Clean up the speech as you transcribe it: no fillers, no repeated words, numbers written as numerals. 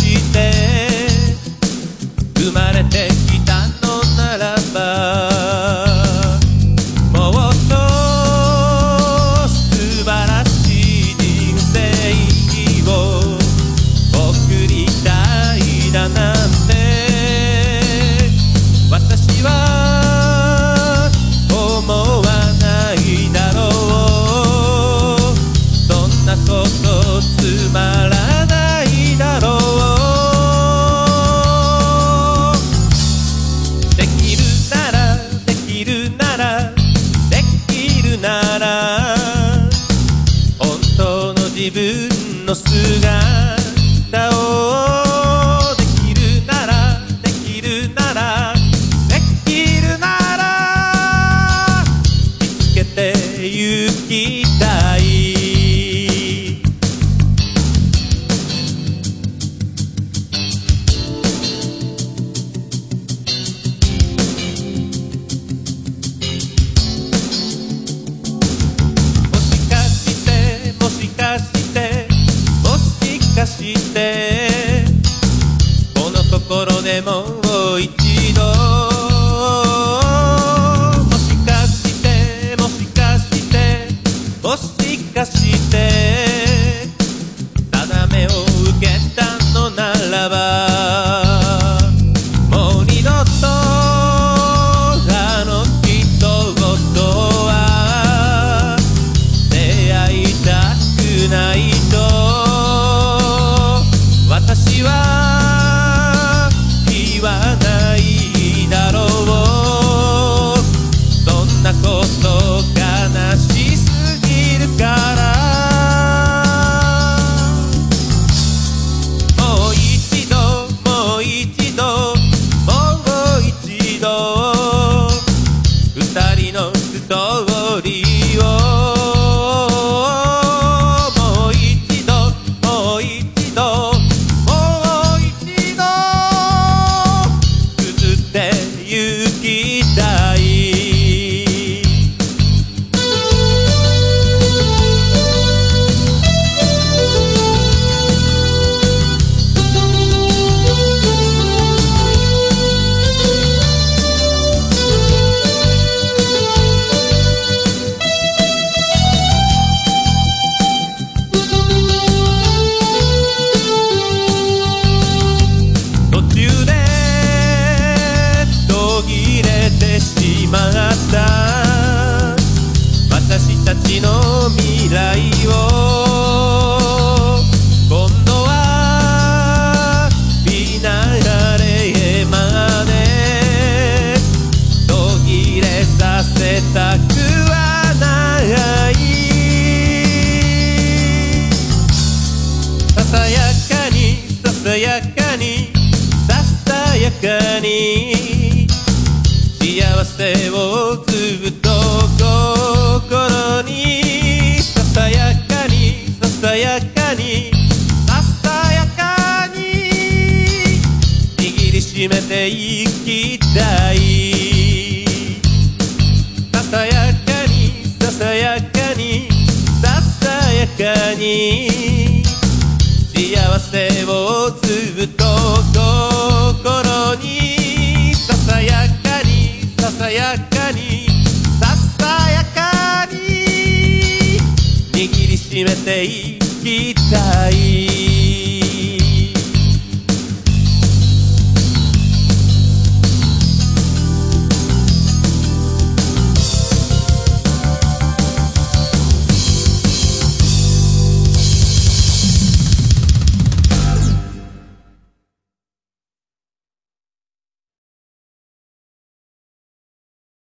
して生まれてきたのならば、もっと素晴らしい人生を送りたいだなんて私は思わないだろう。そんなことつまらないだろう。できるならできるならできるなら本当の自分の姿を、できるならできるならできるなら見つけてゆきたい。もしかしてこの心でもう一度、もしかしてもしかしてもしかして定めを受けたのならば、もう二度とあの人とは出会いたくないと私は言わないだろう。そんなこと悲しすぎるから、もう一度もう一度もう一度二人のストーリーをもう一度もう一度行きたい。途中で途切れてしまった私たちの未来を、今度はフィナーレまで途切れさせたくはない。ささやかにささやかにささやかに幸せをずっと心に、ささやかにささやかにささやかに握りしめていきたい。ささやかにささやかにささやかに幸せをずっと心に、ささやかにささやかにささやかに握りしめていきたい。